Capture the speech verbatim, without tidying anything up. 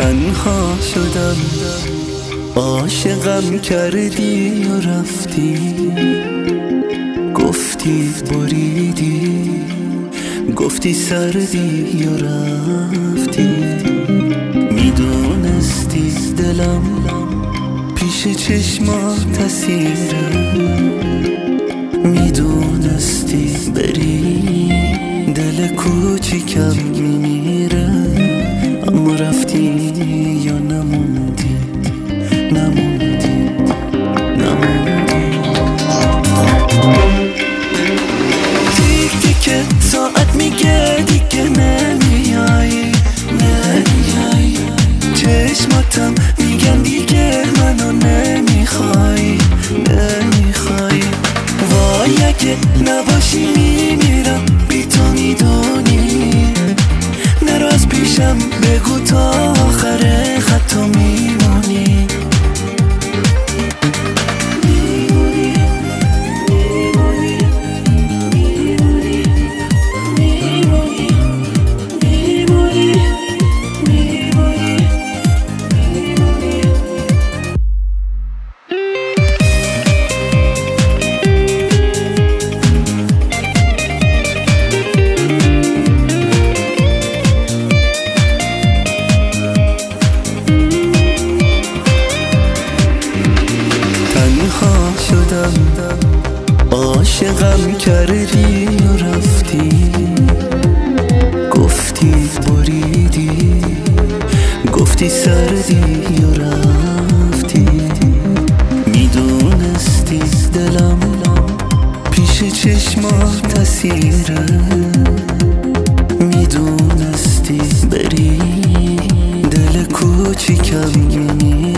تنها شدم، عاشقم کردی و رفتی، گفتی بریدی، گفتی سردی و رفتی. میدونستی دلم پیش چشمات اسیره، میدونستی بری دل کوچیکم میمیره، اما رفتی یا نموندی، نموندی، نموندی. تیک تیک ساعت میگه دیگه نمیایی، نمیایی. چشماتم میگن دیگه منو نمیخوای، نمیخوای. وای اگه نباشی میمیرم بی تو، میدونی. نرو از پیشم بگو تا آخر خط میمونی. تنها شدم، عاشقم کردی و رفتی، گفتی بریدی، گفتی سردی و رفتی. میدونستی دلم پیش چشمات اسیره، میدونستی بری دل کوچیکم میمیره.